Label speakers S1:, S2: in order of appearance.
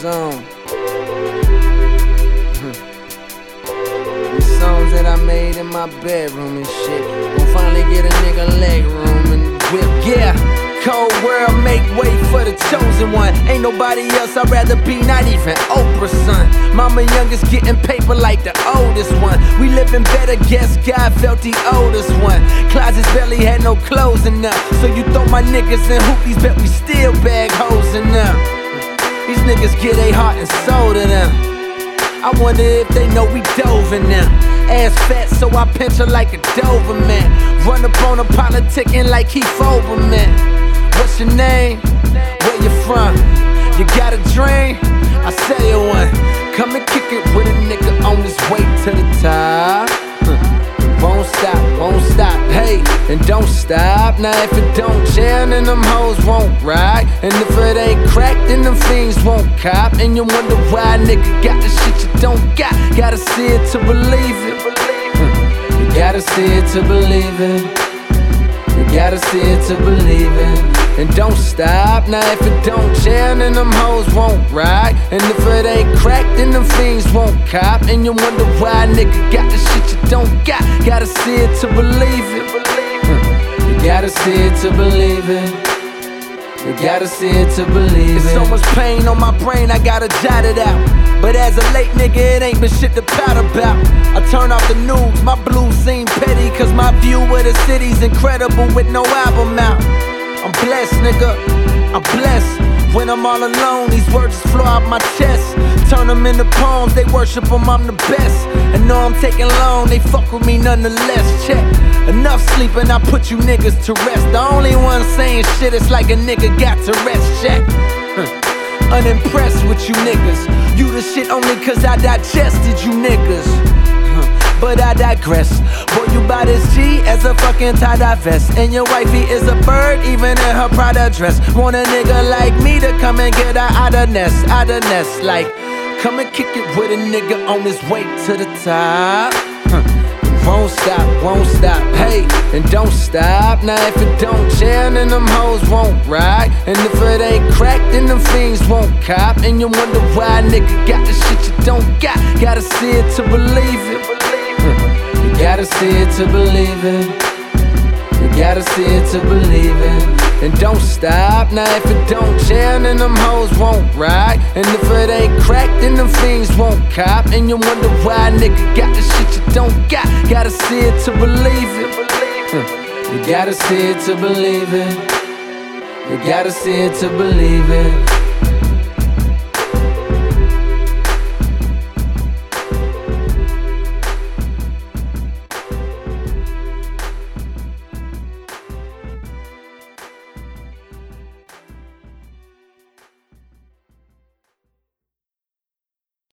S1: song. These songs that I made in my bedroom and shit. Gon' finally get a nigga leg room and whip, yeah. Cold world, make way for the chosen one. Ain't nobody else I'd rather be, not even Oprah's son. Mama youngest getting paper like the oldest one. We living better, guess God felt the oldest one. Closets barely had no clothes enough. So you throw my niggas in hoopies, bet we still bag hoes enough. These niggas get their heart and soul to them. I wonder if they know we dove in them. Ass fat, so I pinch her like a Doberman. Run up on a politicking like Keith Olbermann. What's your name? Where you from? You got a dream? I sell you one. Come and kick it with a nigga on his way to the top. Won't stop, hey, and don't stop. Now if it don't jam, then them hoes won't ride. And if it ain't cracked, then them fiends won't cop. And you wonder why a nigga got the shit you don't got. Gotta see it to believe it. You gotta see it to believe it. You gotta see it to believe it. And don't stop, now if it don't jam, then them hoes won't ride. And if it ain't cracked, then them fiends won't cop. And you wonder why a nigga got the shit you don't got. Gotta see it to believe it. You gotta see it to believe it. You gotta see it to believe it. There's so much pain on my brain, I gotta jot it out. But as a late nigga, it ain't been shit to pout about. I turn off the news, my blues seem petty, cause my view of the city's incredible with no album out. I'm blessed, nigga, I'm blessed. When I'm all alone, these words just flow out my chest. Turn them into poems, they worship them, I'm the best. And know I'm taking long, they fuck with me nonetheless. Check, enough sleeping, I put you niggas to rest. The only one saying shit is like a nigga got to rest. Check, unimpressed with you niggas. You the shit only cause I digested you niggas. But I digress. Boy, you buy this G as a fucking tie-dye vest. And your wifey is a bird, even in her Prada dress. Want a nigga like me to come and get her out of nest. Like, come and kick it with a nigga on his way to the top. Won't stop, hey, and don't stop. Now if it don't jam, then them hoes won't ride. And if it ain't cracked, then them fiends won't cop. And you wonder why a nigga got the shit you don't got. Gotta see it to believe it. You gotta see it to believe it. You gotta see it to believe it. And don't stop, now if it don't jam, then them hoes won't ride. And if it ain't cracked, then them fiends won't cop. And you wonder why a nigga got the shit you don't got. Gotta see it to believe it. You gotta see it to believe it. You gotta see it to believe it.